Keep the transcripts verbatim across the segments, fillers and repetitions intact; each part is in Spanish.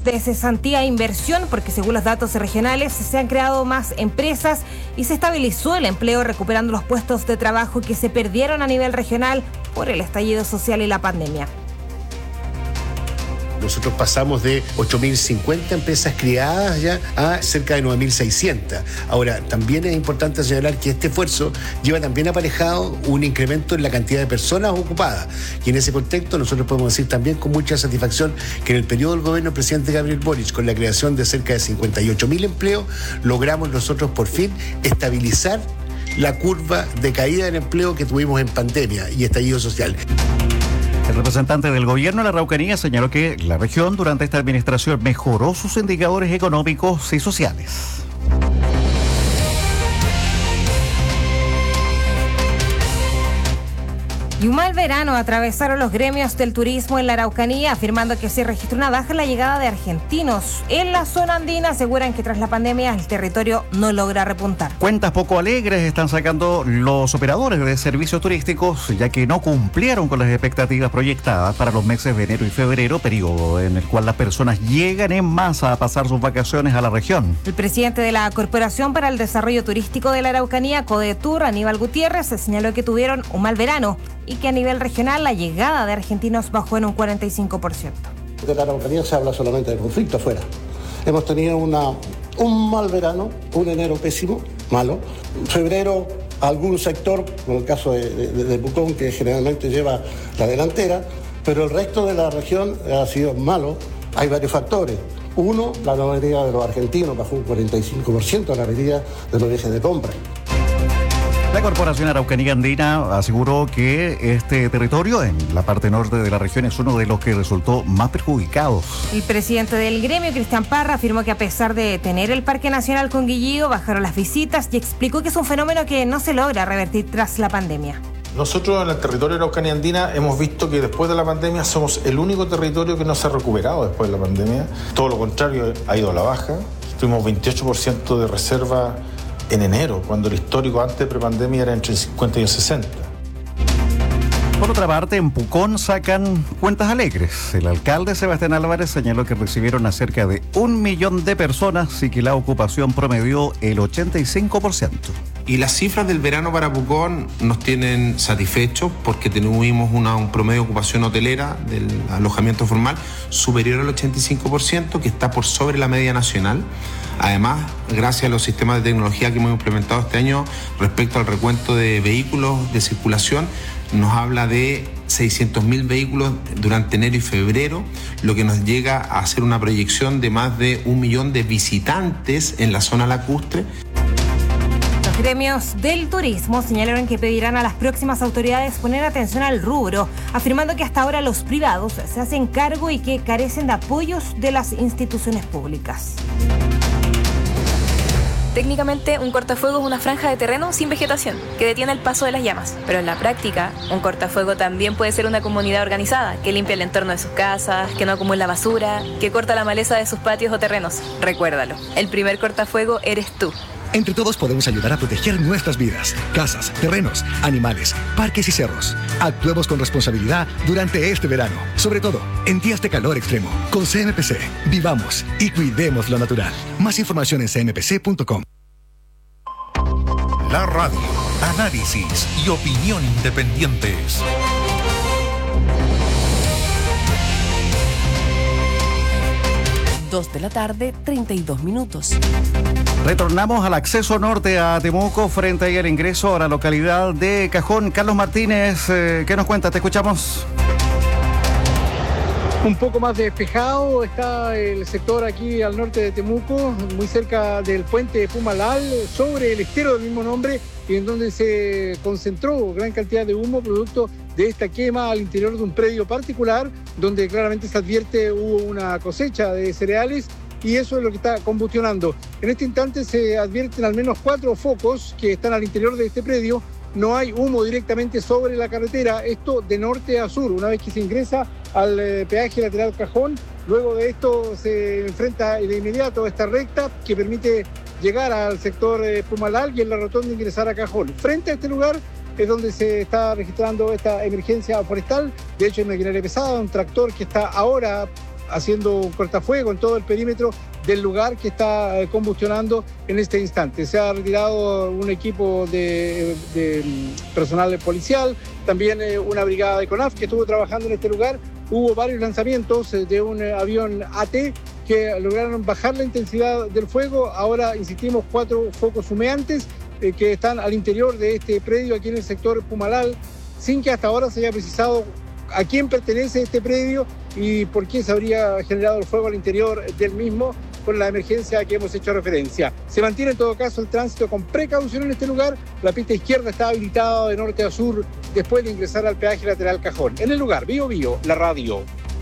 de cesantía e inversión, porque según los datos regionales se han creado más empresas y se estabilizó el empleo, recuperando los puestos de trabajo que se perdieron a nivel regional por el estallido social y la pandemia. Nosotros pasamos de ocho mil cincuenta empresas creadas ya a cerca de nueve mil seiscientas. Ahora, también es importante señalar que este esfuerzo lleva también aparejado un incremento en la cantidad de personas ocupadas. Y en ese contexto nosotros podemos decir también con mucha satisfacción que en el periodo del gobierno del presidente Gabriel Boric, con la creación de cerca de cincuenta y ocho mil empleos, logramos nosotros por fin estabilizar la curva de caída del empleo que tuvimos en pandemia y estallido social. El representante del gobierno de la Araucanía señaló que la región durante esta administración mejoró sus indicadores económicos y sociales. Y un mal verano atravesaron los gremios del turismo en la Araucanía, afirmando que se registró una baja en la llegada de argentinos. En la zona andina aseguran que tras la pandemia el territorio no logra repuntar. Cuentas poco alegres están sacando los operadores de servicios turísticos, ya que no cumplieron con las expectativas proyectadas para los meses de enero y febrero, periodo en el cual las personas llegan en masa a pasar sus vacaciones a la región. El presidente de la Corporación para el Desarrollo Turístico de la Araucanía, CODETUR, Aníbal Gutiérrez, señaló que tuvieron un mal verano y que a nivel regional la llegada de argentinos bajó en un cuarenta y cinco por ciento. De la Araucanía se habla solamente de conflicto afuera. Hemos tenido una, un mal verano, un enero pésimo, malo. Febrero, algún sector, como el caso de, de, de Pucón, que generalmente lleva la delantera, pero el resto de la región ha sido malo. Hay varios factores. Uno, la no venida de los argentinos bajó un cuarenta y cinco por ciento, la venida de los viajes de compra. La Corporación Araucanía Andina aseguró que este territorio en la parte norte de la región es uno de los que resultó más perjudicados. El presidente del gremio, Cristian Parra, afirmó que a pesar de tener el Parque Nacional con Quillío, bajaron las visitas y explicó que es un fenómeno que no se logra revertir tras la pandemia. Nosotros en el territorio de Araucanía Andina hemos visto que después de la pandemia somos el único territorio que no se ha recuperado después de la pandemia. Todo lo contrario, ha ido a la baja. Tuvimos veintiocho por ciento de reserva en enero, cuando el histórico antes de prepandemia era entre el cincuenta y el sesenta. Por otra parte, en Pucón sacan cuentas alegres. El alcalde Sebastián Álvarez señaló que recibieron a cerca de un millón de personas y que la ocupación promedió el ochenta y cinco por ciento. Y las cifras del verano para Pucón nos tienen satisfechos porque tuvimos una, un promedio de ocupación hotelera del alojamiento formal superior al ochenta y cinco por ciento, que está por sobre la media nacional. Además, gracias a los sistemas de tecnología que hemos implementado este año respecto al recuento de vehículos de circulación, nos habla de seiscientos mil vehículos durante enero y febrero, lo que nos llega a hacer una proyección de más de un millón de visitantes en la zona lacustre. Los gremios del turismo señalaron que pedirán a las próximas autoridades poner atención al rubro, afirmando que hasta ahora los privados se hacen cargo y que carecen de apoyos de las instituciones públicas. Técnicamente, un cortafuego es una franja de terreno sin vegetación que detiene el paso de las llamas. Pero en la práctica, un cortafuego también puede ser una comunidad organizada que limpia el entorno de sus casas, que no acumula basura, que corta la maleza de sus patios o terrenos. Recuérdalo, el primer cortafuego eres tú. Entre todos podemos ayudar a proteger nuestras vidas, casas, terrenos, animales, parques y cerros. Actuemos con responsabilidad durante este verano, sobre todo en días de calor extremo. Con C M P C, vivamos y cuidemos lo natural. Más información en c m p c punto com. La radio, análisis y opinión independientes. dos de la tarde, treinta y dos minutos. Retornamos al acceso norte a Temuco frente ahí al ingreso a la localidad de Cajón. Carlos Martínez, eh, ¿qué nos cuenta? Te escuchamos. Un poco más despejado está el sector aquí al norte de Temuco, muy cerca del puente de Pumalal, sobre el estero del mismo nombre, y en donde se concentró gran cantidad de humo producto de esta quema al interior de un predio particular, donde claramente se advierte hubo una cosecha de cereales, y eso es lo que está combustionando. En este instante se advierten al menos cuatro focos que están al interior de este predio. No hay humo directamente sobre la carretera, esto de norte a sur. Una vez que se ingresa al eh, peaje lateral Cajón, luego de esto se enfrenta de inmediato a esta recta que permite llegar al sector eh, Pumalal y en la rotonda ingresar a Cajón. Frente a este lugar es donde se está registrando esta emergencia forestal. De hecho, hay maquinaria pesada, un tractor que está ahora haciendo un cortafuego en todo el perímetro del lugar que está eh, combustionando en este instante. Se ha retirado un equipo de, de personal policial, también eh, una brigada de CONAF que estuvo trabajando en este lugar. Hubo varios lanzamientos eh, de un eh, avión A T que lograron bajar la intensidad del fuego. Ahora, insistimos, cuatro focos humeantes eh, que están al interior de este predio aquí en el sector Pumalal, sin que hasta ahora se haya precisado a quién pertenece este predio y por qué se habría generado el fuego al interior del mismo, con la emergencia a que hemos hecho referencia. Se mantiene en todo caso el tránsito con precaución en este lugar. La pista izquierda está habilitada de norte a sur después de ingresar al peaje lateral Cajón. En el lugar, Bio Bio, la radio.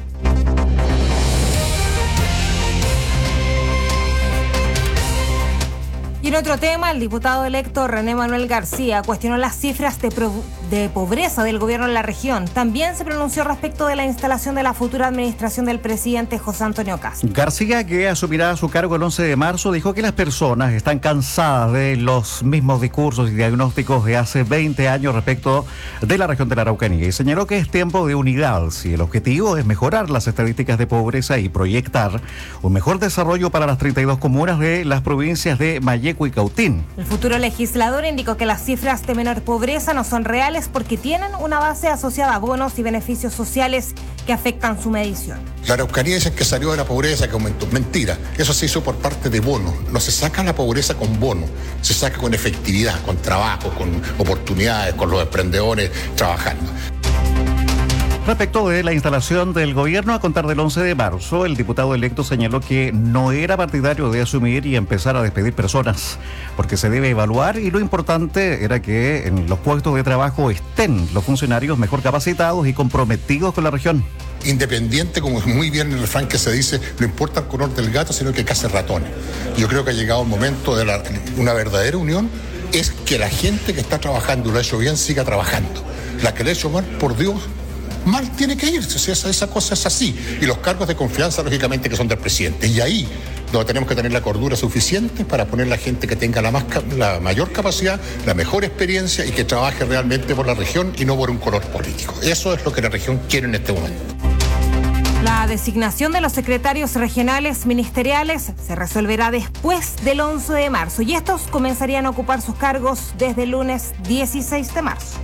Y en otro tema, el diputado electo René Manuel García cuestionó las cifras de, pro, de pobreza del gobierno en la región. También se pronunció respecto de la instalación de la futura administración del presidente José Antonio Kast. García, que asumirá su cargo el once de marzo, dijo que las personas están cansadas de los mismos discursos y diagnósticos de hace veinte años respecto de la región de la Araucanía y señaló que es tiempo de unidad si el objetivo es mejorar las estadísticas de pobreza y proyectar un mejor desarrollo para las treinta y dos comunas de las provincias de Malleco y Cautín. El futuro legislador indicó que las cifras de menor pobreza no son reales porque tienen una base asociada a bonos y beneficios sociales que afectan su medición. La Araucanía dice que salió de la pobreza, que aumentó. Mentira, eso se hizo por parte de bonos. No se saca la pobreza con bonos, se saca con efectividad, con trabajo, con oportunidades, con los emprendedores trabajando. Respecto de la instalación del gobierno a contar del once de marzo, el diputado electo señaló que no era partidario de asumir y empezar a despedir personas, porque se debe evaluar y lo importante era que en los puestos de trabajo estén los funcionarios mejor capacitados y comprometidos con la región. Independiente, como muy bien el refrán que se dice, no importa el color del gato, sino que caza ratones. Yo creo que ha llegado el momento de la, una verdadera unión, es que la gente que está trabajando y lo ha hecho bien siga trabajando. La que le ha hecho mal, por Dios, mal tiene que irse, si esa, esa cosa es así. Y los cargos de confianza, lógicamente, que son del presidente. Y ahí donde tenemos que tener la cordura suficiente para poner la gente que tenga la, más, la mayor capacidad, la mejor experiencia y que trabaje realmente por la región y no por un color político. Eso es lo que la región quiere en este momento. La designación de los secretarios regionales ministeriales se resolverá después del once de marzo y estos comenzarían a ocupar sus cargos desde el lunes dieciséis de marzo.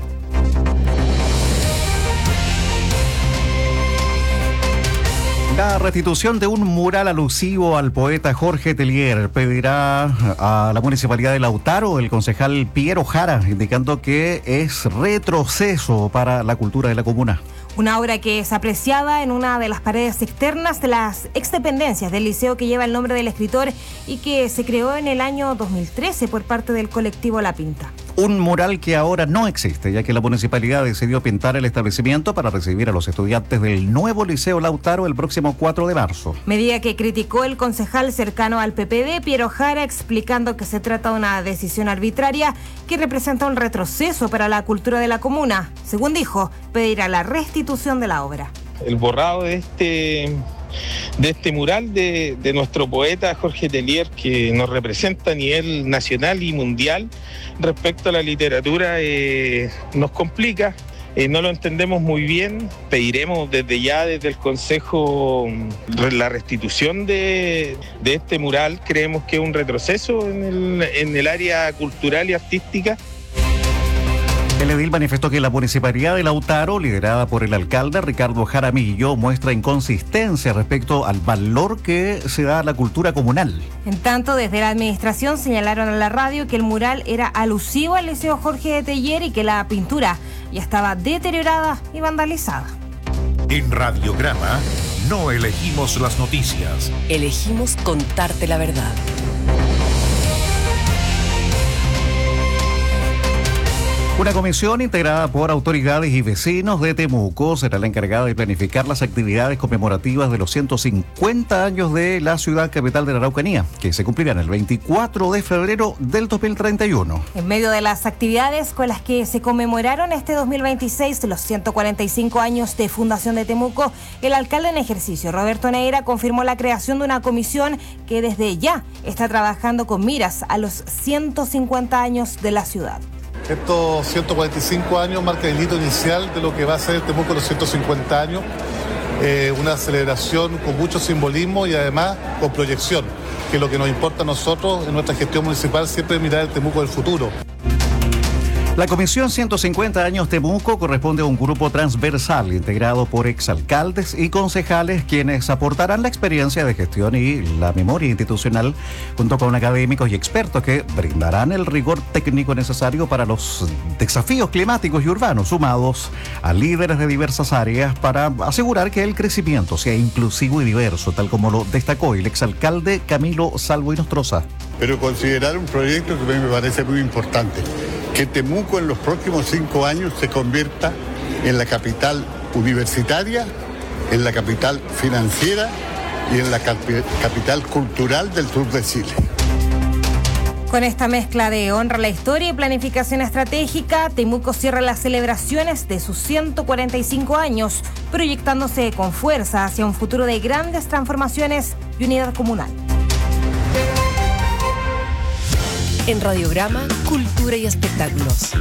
La restitución de un mural alusivo al poeta Jorge Tellier pedirá a la Municipalidad de Lautaro el concejal Piero Jara, indicando que es retroceso para la cultura de la comuna. Una obra que es apreciada en una de las paredes externas de las exdependencias del liceo que lleva el nombre del escritor y que se creó en el año dos mil trece por parte del colectivo La Pinta. Un mural que ahora no existe, ya que la municipalidad decidió pintar el establecimiento para recibir a los estudiantes del nuevo Liceo Lautaro el próximo cuatro de marzo. Medida que criticó el concejal cercano al P P D, Piero Jara, explicando que se trata de una decisión arbitraria que representa un retroceso para la cultura de la comuna. Según dijo, pedirá la restitución de la obra. El borrado de este... de este mural de, de nuestro poeta Jorge Tellier, que nos representa a nivel nacional y mundial respecto a la literatura, eh, nos complica, eh, no lo entendemos muy bien. Pediremos desde ya, desde el Consejo, la restitución de, de este mural. Creemos que es un retroceso en el, en el área cultural y artística. El edil manifestó que la municipalidad de Lautaro, liderada por el alcalde Ricardo Jaramillo, muestra inconsistencia respecto al valor que se da a la cultura comunal. En tanto, desde la administración señalaron a la radio que el mural era alusivo al Liceo Jorge de Tellier y que la pintura ya estaba deteriorada y vandalizada. En Radiograma no elegimos las noticias. Elegimos contarte la verdad. Una comisión integrada por autoridades y vecinos de Temuco será la encargada de planificar las actividades conmemorativas de los ciento cincuenta años de la ciudad capital de la Araucanía, que se cumplirán el veinticuatro de febrero del dos mil treinta y uno. En medio de las actividades con las que se conmemoraron este dos mil veintiséis los ciento cuarenta y cinco años de fundación de Temuco, el alcalde en ejercicio, Roberto Neira, confirmó la creación de una comisión que desde ya está trabajando con miras a los ciento cincuenta años de la ciudad. Estos ciento cuarenta y cinco años marcan el hito inicial de lo que va a ser Temuco los ciento cincuenta años. eh, una celebración con mucho simbolismo y además con proyección, que lo que nos importa a nosotros en nuestra gestión municipal siempre es mirar el Temuco del futuro. La Comisión ciento cincuenta años Temuco corresponde a un grupo transversal integrado por exalcaldes y concejales quienes aportarán la experiencia de gestión y la memoria institucional junto con académicos y expertos que brindarán el rigor técnico necesario para los desafíos climáticos y urbanos, sumados a líderes de diversas áreas para asegurar que el crecimiento sea inclusivo y diverso, tal como lo destacó el exalcalde Camilo Salvo Inostroza. Pero considerar un proyecto que a mí me parece muy importante, que Temuco en los próximos cinco años se convierta en la capital universitaria, en la capital financiera y en la capi- capital cultural del sur de Chile. Con esta mezcla de honra a la historia y planificación estratégica, Temuco cierra las celebraciones de sus ciento cuarenta y cinco años, proyectándose con fuerza hacia un futuro de grandes transformaciones y unidad comunal. En Radiograma, Cultura y Espectáculos.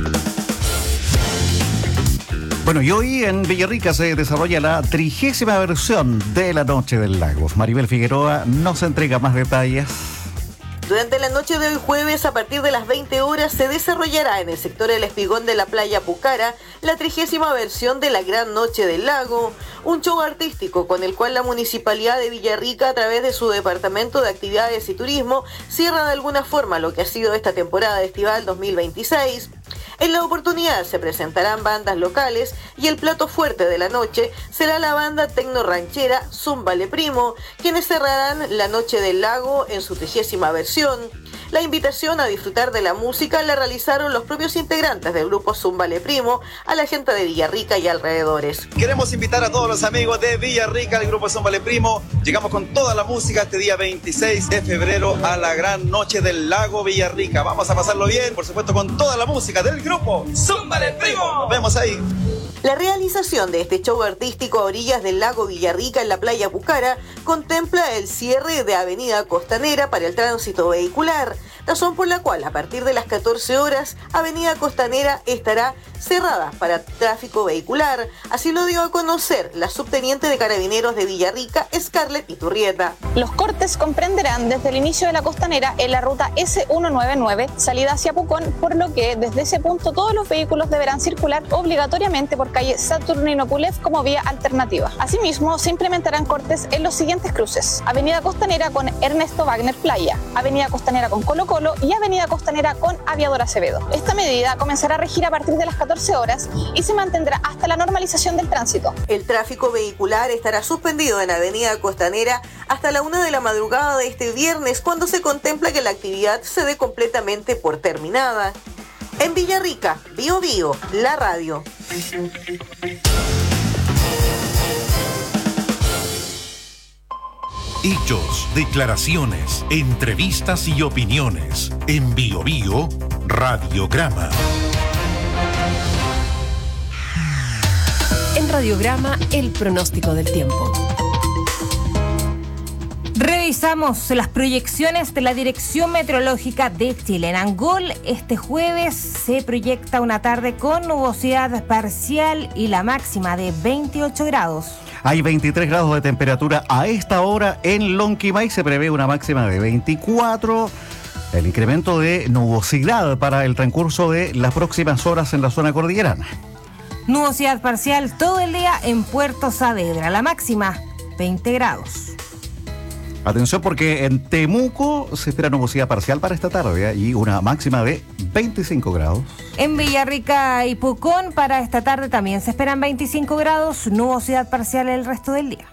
Bueno, y hoy en Villarrica se desarrolla la trigésima versión de la Noche del Lago. Maribel Figueroa nos entrega más detalles. Durante la noche de hoy jueves, a partir de las veinte horas, se desarrollará en el sector El Espigón de la playa Pucara la trigésima versión de la Gran Noche del Lago, un show artístico con el cual la Municipalidad de Villarrica, a través de su Departamento de Actividades y Turismo, cierra de alguna forma lo que ha sido esta temporada estival dos mil veintiséis. En la oportunidad se presentarán bandas locales y el plato fuerte de la noche será la banda tecno ranchera Zúmbale Primo, quienes cerrarán la Noche del Lago en su trigésima versión. La invitación a disfrutar de la música la realizaron los propios integrantes del grupo Zúmbale Primo a la gente de Villarrica y alrededores. Queremos invitar a todos los amigos de Villarrica, del grupo Zúmbale Primo. Llegamos con toda la música este día veintiséis de febrero a la Gran Noche del Lago Villarrica. Vamos a pasarlo bien, por supuesto, con toda la música del grupo Zúmbale Primo. Nos vemos ahí. La realización de este show artístico a orillas del lago Villarrica en la playa Pucara contempla el cierre de Avenida Costanera para el tránsito vehicular, razón por la cual a partir de las catorce horas Avenida Costanera estará cerrada para tráfico vehicular. Así lo dio a conocer la subteniente de Carabineros de Villarrica, Scarlett Iturrieta. Los cortes comprenderán desde el inicio de la Costanera en la ruta ese ciento noventa y nueve, salida hacia Pucón, por lo que desde ese punto todos los vehículos deberán circular obligatoriamente por calle Saturnino Pulev como vía alternativa. Asimismo, se implementarán cortes en los siguientes cruces: Avenida Costanera con Ernesto Wagner Playa, Avenida Costanera con Colo Colo y Avenida Costanera con Aviador Acevedo. Esta medida comenzará a regir a partir de las catorce horas y se mantendrá hasta la normalización del tránsito. El tráfico vehicular estará suspendido en Avenida Costanera hasta la una de la madrugada de este viernes, cuando se contempla que la actividad se dé completamente por terminada. En Villarrica, Bio Bio, la radio. Hechos, declaraciones, entrevistas y opiniones. En Bio Bio, Radiograma. En Radiograma, el pronóstico del tiempo. Revisamos las proyecciones de la Dirección Meteorológica de Chile. En Angol, este jueves se proyecta una tarde con nubosidad parcial y la máxima de veintiocho grados. Hay veintitrés grados de temperatura a esta hora en Lonquimay. Se prevé una máxima de veinticuatro. El incremento de nubosidad para el transcurso de las próximas horas en la zona cordillerana. Nubosidad parcial todo el día en Puerto Saavedra. La máxima, veinte grados. Atención, porque en Temuco se espera nubosidad parcial para esta tarde, ¿eh? Y una máxima de veinticinco grados. En Villarrica y Pucón para esta tarde también se esperan veinticinco grados, nubosidad parcial el resto del día.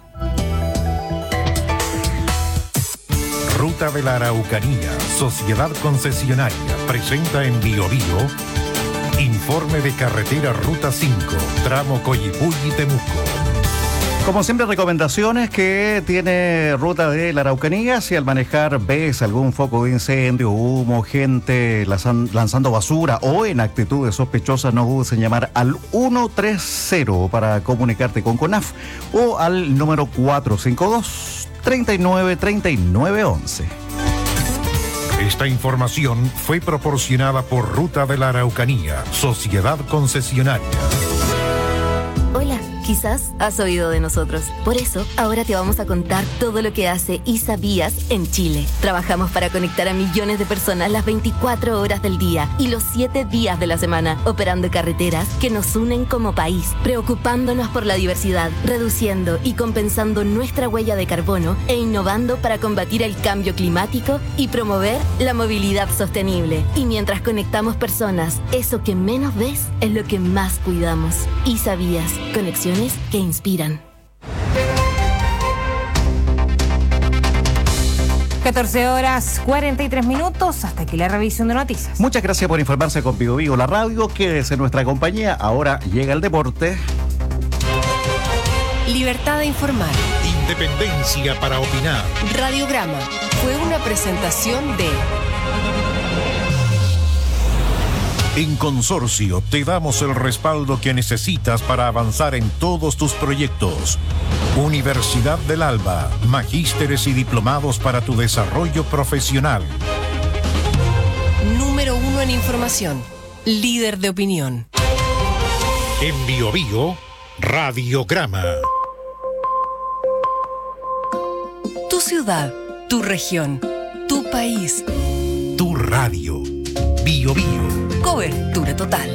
Ruta de la Araucanía, Sociedad Concesionaria, presenta en Bio Bio informe de carretera Ruta cinco, tramo Coyipulli, Temuco. Como siempre, recomendaciones que tiene Ruta de la Araucanía. Si al manejar ves algún foco de incendio, humo, gente lanzan, lanzando basura o en actitudes sospechosas, no dudes en llamar al ciento treinta para comunicarte con CONAF o al número cuatro cinco dos, treinta y nueve, treinta y nueve, once. Esta información fue proporcionada por Ruta de la Araucanía, Sociedad Concesionaria. Hola, Quizás has oído de nosotros. Por eso, ahora te vamos a contar todo lo que hace ISAVías en Chile. Trabajamos para conectar a millones de personas las veinticuatro horas del día y los siete días de la semana, operando carreteras que nos unen como país, preocupándonos por la diversidad, reduciendo y compensando nuestra huella de carbono e innovando para combatir el cambio climático y promover la movilidad sostenible. Y mientras conectamos personas, eso que menos ves es lo que más cuidamos. ISAVías, conexiones que inspiran. catorce horas cuarenta y tres minutos, hasta aquí la revisión de noticias. Muchas gracias por informarse con Vigo Vigo, la radio. Quédese en nuestra compañía. Ahora llega el deporte. Libertad de informar. Independencia para opinar. Radiograma fue una presentación de... En Consorcio te damos el respaldo que necesitas para avanzar en todos tus proyectos. Universidad del Alba, magísteres y diplomados para tu desarrollo profesional. Número uno en información, líder de opinión. En Bio Bio, Radiograma. Tu ciudad, tu región, tu país. Tu radio. Bio Bio. Cobertura total.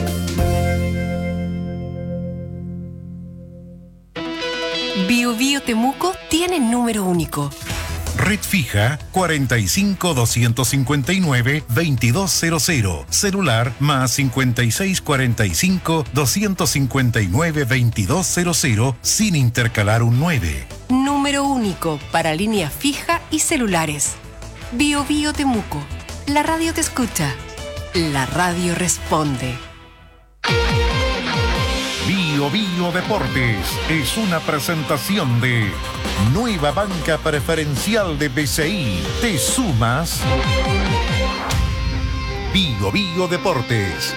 Bio Bio Temuco tiene número único. Red fija cuarenta y cinco, doscientos cincuenta y nueve, veintidós cero cero. Celular más cincuenta y seis, cuarenta y cinco, doscientos cincuenta y nueve, veintidós cero cero sin intercalar un nueve. Número único para línea fija y celulares. Bio Bio Temuco. La radio te escucha. La radio responde. Bio Bio Deportes es una presentación de Nueva Banca Preferencial de B C I. ¿Te sumas? Bio Bio Deportes.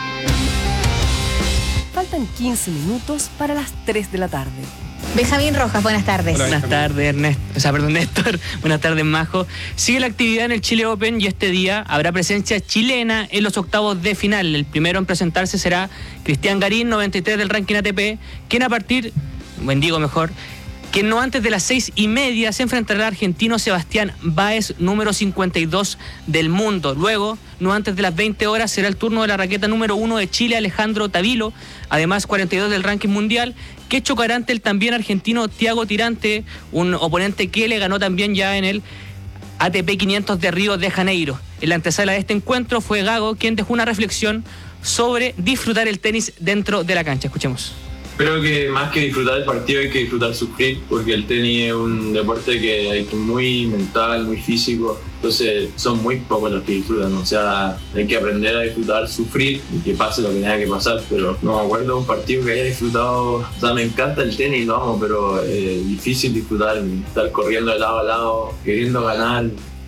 Faltan quince minutos para las tres de la tarde. Benjamín Rojas, buenas tardes. Hola, buenas tardes, Ernesto. O sea, perdón, Néstor. Buenas tardes, Majo. Sigue la actividad en el Chile Open y este día habrá presencia chilena en los octavos de final. El primero en presentarse será Cristian Garín, noventa y tres del ranking A T P, quien a partir, buen digo mejor, que no antes de las seis y media se enfrentará al argentino Sebastián Báez, número cincuenta y dos del mundo. Luego, no antes de las veinte horas, será el turno de la raqueta número uno de Chile, Alejandro Tavilo, además cuarenta y dos del ranking mundial, que chocará ante el también argentino Thiago Tirante, un oponente que le ganó también ya en el A T P quinientos de Río de Janeiro. En la antesala de este encuentro fue Gago quien dejó una reflexión sobre disfrutar el tenis dentro de la cancha. Escuchemos. Creo que más que disfrutar el partido hay que disfrutar sufrir, porque el tenis es un deporte que es muy mental, muy físico, entonces son muy pocos los que disfrutan, o sea, hay que aprender a disfrutar, sufrir y que pase lo que tenga que pasar, pero no me acuerdo de un partido que haya disfrutado, o sea, me encanta el tenis, lo amo, pero es eh, difícil disfrutar, estar corriendo de lado a lado, queriendo ganar.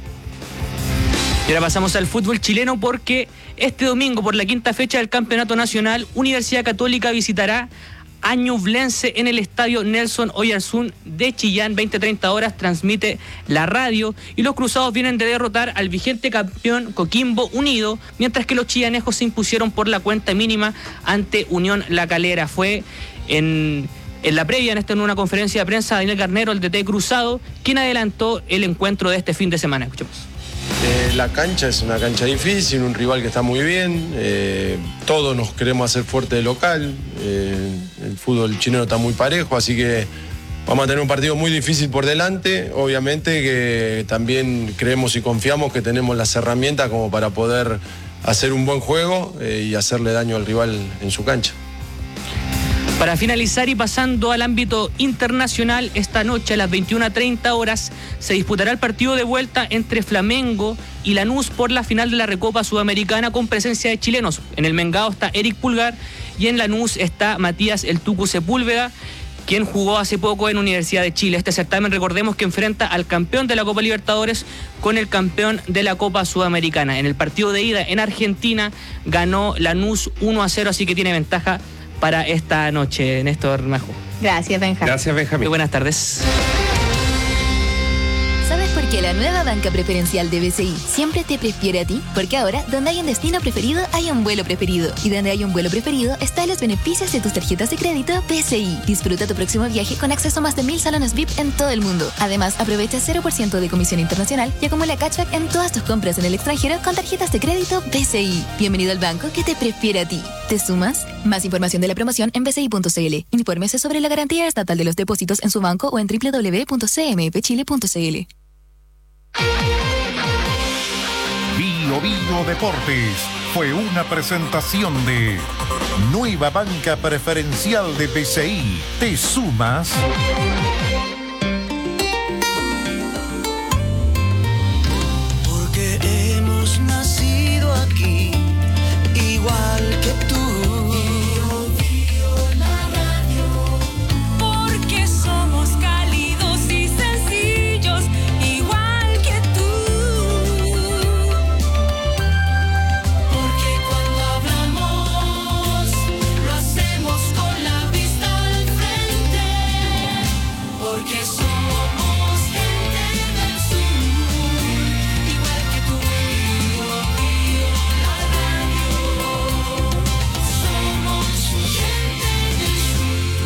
Y ahora pasamos al fútbol chileno porque este domingo, por la quinta fecha del Campeonato Nacional, Universidad Católica visitará a Ñublense en el estadio Nelson Oyarzún de Chillán. Veinte a treinta horas transmite la radio y los cruzados vienen de derrotar al vigente campeón Coquimbo Unido, mientras que los chillanejos se impusieron por la cuenta mínima ante Unión La Calera. Fue en, en la previa, en, esta, en una conferencia de prensa, Daniel Garnero, el D T cruzado, quien adelantó el encuentro de este fin de semana. Escuchemos. Eh, la cancha es una cancha difícil, un rival que está muy bien, eh, todos nos queremos hacer fuerte de local, eh, el fútbol chileno está muy parejo, así que vamos a tener un partido muy difícil por delante, obviamente que también creemos y confiamos que tenemos las herramientas como para poder hacer un buen juego eh, y hacerle daño al rival en su cancha. Para finalizar y pasando al ámbito internacional, esta noche a las veintiuna a treinta horas se disputará el partido de vuelta entre Flamengo y Lanús por la final de la Recopa Sudamericana con presencia de chilenos. En el Mengao está Eric Pulgar y en Lanús está Matías El Tucu Sepúlveda, quien jugó hace poco en Universidad de Chile. Este certamen, recordemos que enfrenta al campeón de la Copa Libertadores con el campeón de la Copa Sudamericana. En el partido de ida en Argentina ganó Lanús uno a cero, así que tiene ventaja para esta noche, Néstor Majo. Gracias, Benjamín. Gracias, Benjamín. Muy buenas tardes. ¿Sabes Porque la nueva banca preferencial de B C I siempre te prefiere a ti. Porque ahora, donde hay un destino preferido, hay un vuelo preferido. Y donde hay un vuelo preferido, están los beneficios de tus tarjetas de crédito B C I. Disfruta tu próximo viaje con acceso a más de mil salones V I P en todo el mundo. Además, aprovecha cero por ciento de comisión internacional y acumula cashback en todas tus compras en el extranjero con tarjetas de crédito B C I. Bienvenido al banco que te prefiere a ti. ¿Te sumas? Más información de la promoción en b c i punto c l. Infórmese sobre la garantía estatal de los depósitos en su banco o en w w w punto c m f chile punto c l. Bio Bio Deportes fue una presentación de Nueva Banca Preferencial de B C I. ¿Te sumas? Porque hemos nacido aquí, igual que tú. Porque somos cálidos y sencillos, igual que tú. Porque cuando hablamos, lo hacemos con la vista al frente. Porque somos gente del sur, igual que tú. Bio, bio, la radio. Somos gente del sur.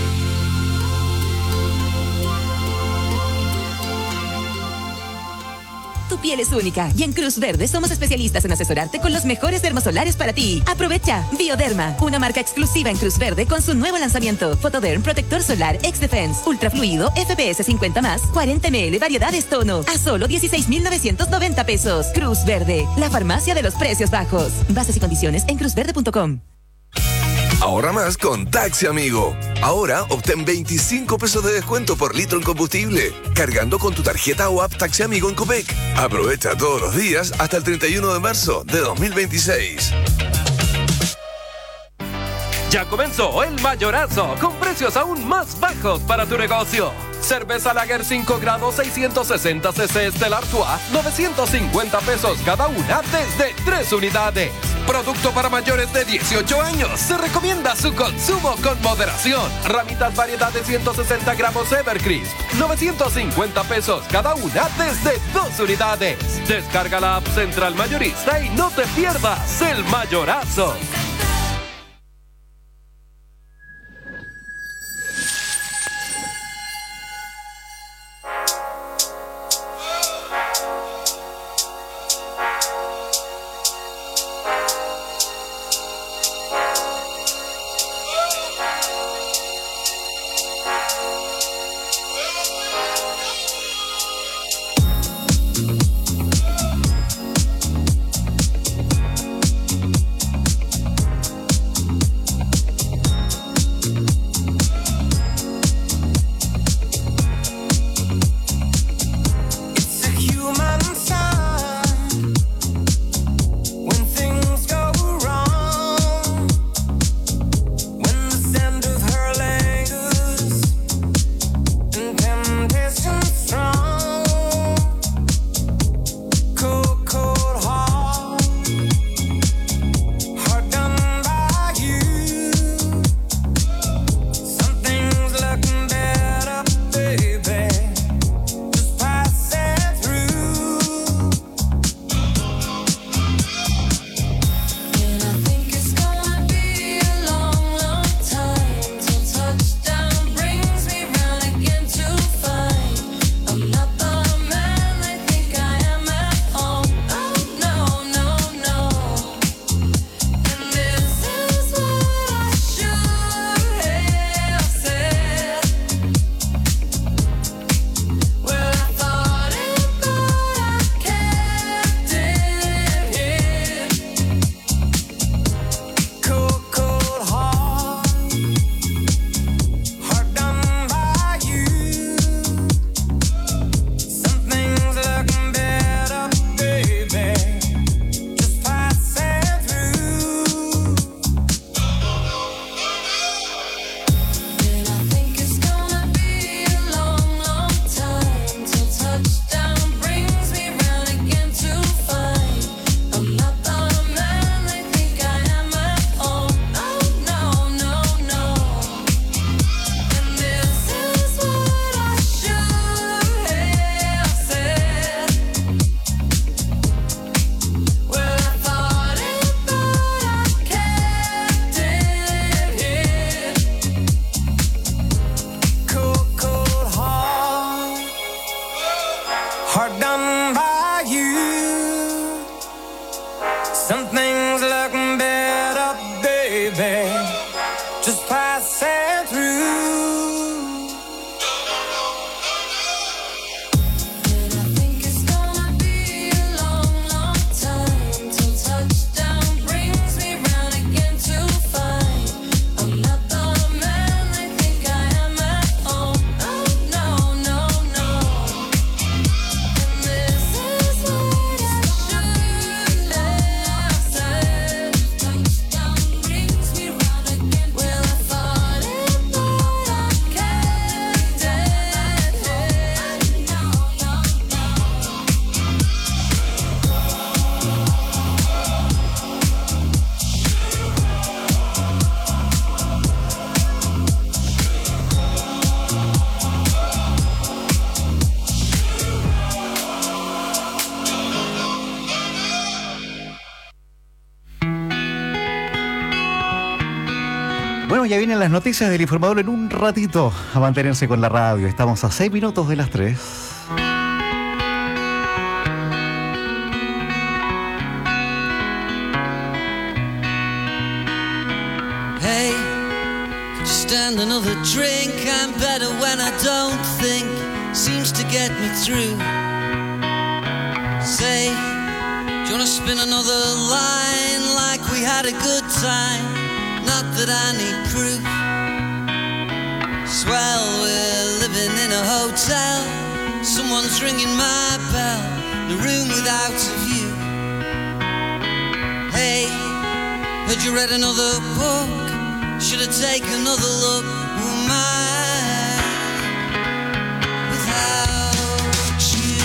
Tu piel es única y en Cruz Verde somos especialistas en asesorarte con los mejores dermosolares para ti. Aprovecha Bioderma, una marca exclusiva en Cruz Verde con su nuevo lanzamiento. Photoderm Protector Solar X-Defense, ultrafluido, F P S cincuenta más, cuarenta mililitros, variedades tono, a solo dieciséis mil novecientos noventa pesos. Cruz Verde, la farmacia de los precios bajos. Bases y condiciones en cruz verde punto com. Ahorra más con Taxi Amigo. Ahora obtén veinticinco pesos de descuento por litro en combustible, cargando con tu tarjeta o app Taxi Amigo en Copec. Aprovecha todos los días hasta el treinta y uno de marzo de dos mil veintiséis. Ya comenzó el Mayorazo, con precios aún más bajos para tu negocio. Cerveza Lager cinco grados seiscientos sesenta centilitros Stella Artois, novecientos cincuenta pesos cada una desde tres unidades. Producto para mayores de dieciocho años. Se recomienda su consumo con moderación. Ramitas variedad de ciento sesenta gramos Evercrisp, novecientos cincuenta pesos cada una desde dos unidades. Descarga la app Central Mayorista y no te pierdas el Mayorazo. Bueno, ya vienen las noticias del informador en un ratito. A mantenerse con la radio. Estamos a seis minutos de las tres. Hey, could you stand another drink? I'm better when I don't think. Seems to get me through. Say, do you wanna spin another line like we had a good time? Not that I need proof. Swell, we're living in a hotel. Someone's ringing my bell. The room without a view. Hey, heard you read another book. Should I take another look? Who am I without you?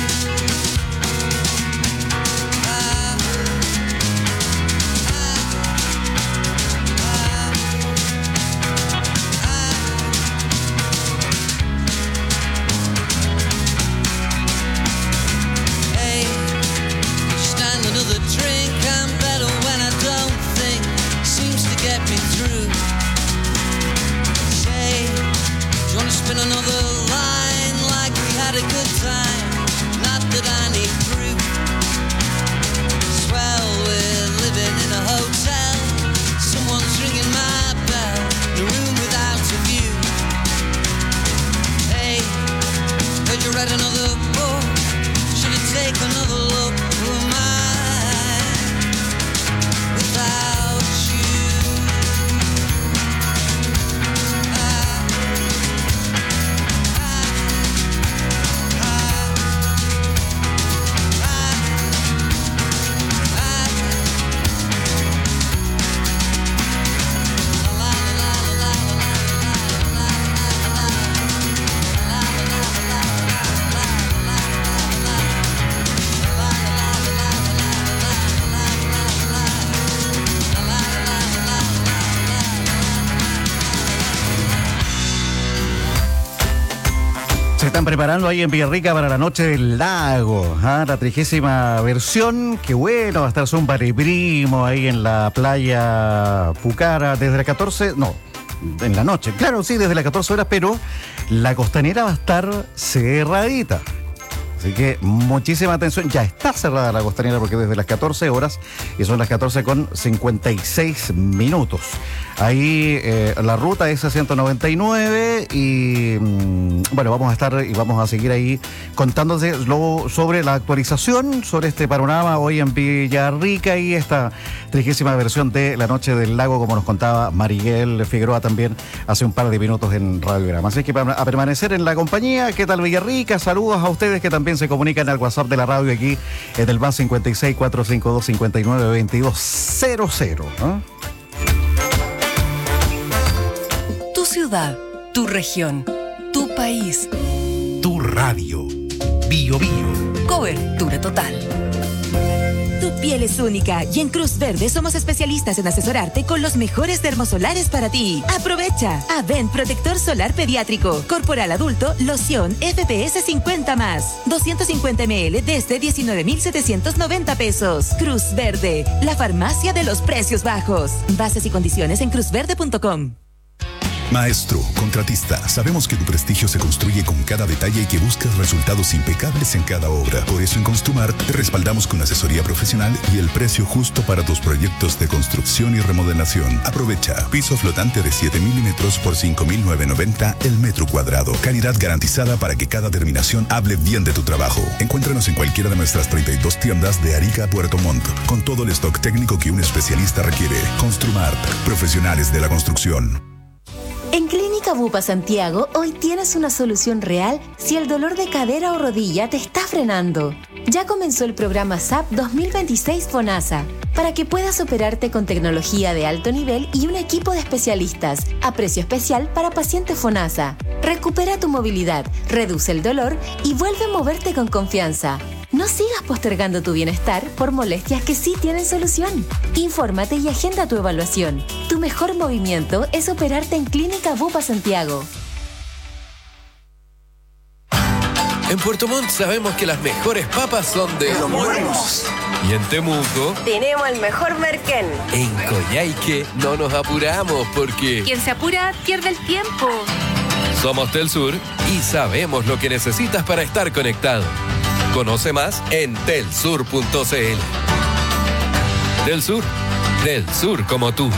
I, I, I, I. Hey, stand another drink. I'm better when I don't think. Seems to get me through. Do you wanna spin another line like we had a good time? Not that I need proof. Swell, we're living in a hotel. Someone's ringing my bell. The room without a view. Hey, heard you read another book. Should I take another look? Who am I without you? Se están preparando ahí en Villarrica para la Noche del Lago, ¿ah? La trigésima versión, que bueno, va a estar Zumba de Primo ahí en la playa Pucara desde las catorce, no, en la noche, claro, sí, desde las catorce horas, pero la costanera va a estar cerradita. Así que muchísima atención, ya está cerrada la costanera porque desde las catorce horas y son las catorce con cincuenta y seis minutos. Ahí eh, la ruta es a ciento noventa y nueve y mmm, bueno, vamos a estar y vamos a seguir ahí contándote lo, sobre la actualización, sobre este panorama hoy en Villarrica y esta trigésima versión de La Noche del Lago, como nos contaba Mariguel Figueroa también hace un par de minutos en Radiograma. Así que a permanecer en la compañía. ¿Qué tal Villarrica? Saludos a ustedes que también se comunican al WhatsApp de la radio aquí en el más cincuenta y seis, cuatrocientos cincuenta y dos, cincuenta y nueve, veintidós cero cero, ¿no? Tu ciudad, tu región, tu país. Tu radio. Bio Bio. Cobertura total. Tu piel es única y en Cruz Verde somos especialistas en asesorarte con los mejores dermosolares para ti. Aprovecha. Avent Protector Solar Pediátrico. Corporal adulto, loción F P S cincuenta más. doscientos cincuenta mililitros desde diecinueve mil setecientos noventa pesos. Cruz Verde, la farmacia de los precios bajos. Bases y condiciones en cruz verde punto com. Maestro, contratista, sabemos que tu prestigio se construye con cada detalle y que buscas resultados impecables en cada obra. Por eso en Construmar te respaldamos con asesoría profesional y el precio justo para tus proyectos de construcción y remodelación. Aprovecha. Piso flotante de siete milímetros por cinco mil novecientos noventa el metro cuadrado. Calidad garantizada para que cada terminación hable bien de tu trabajo. Encuéntranos en cualquiera de nuestras treinta y dos tiendas de Arica a Puerto Montt, con todo el stock técnico que un especialista requiere. Construmar, profesionales de la construcción. En Clínica Bupa Santiago, hoy tienes una solución real si el dolor de cadera o rodilla te está frenando. Ya comenzó el programa S A P dos mil veintiséis FONASA, para que puedas operarte con tecnología de alto nivel y un equipo de especialistas, a precio especial para pacientes FONASA. Recupera tu movilidad, reduce el dolor y vuelve a moverte con confianza. No sigas postergando tu bienestar por molestias que sí tienen solución. Infórmate y agenda tu evaluación. Tu mejor movimiento es operarte en Clínica Bupa Santiago. En Puerto Montt sabemos que las mejores papas son de Los Buenos. Y en Temuco, Tenemos el mejor merquén. en Coyhaique, no nos apuramos porque Quien se apura pierde el tiempo. somos Telsur y sabemos lo que necesitas para estar conectado. Conoce más en telsur punto cl. Telsur, del sur como tú.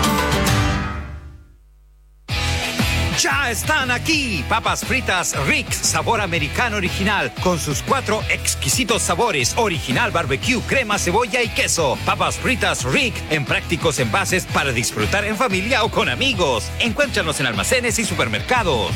Ya están aquí, papas fritas Rick, sabor americano original, con sus cuatro exquisitos sabores, original barbecue, crema, cebolla y queso. Papas fritas Rick, en prácticos envases para disfrutar en familia o con amigos. Encuéntranos en almacenes y supermercados.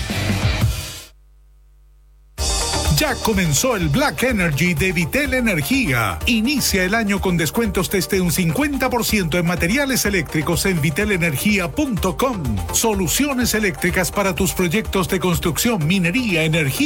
Ya comenzó el Black Energy de Vitel Energía. Inicia el año con descuentos desde un cincuenta por ciento en materiales eléctricos en vitel energía punto com. Soluciones eléctricas para tus proyectos de construcción, minería, energía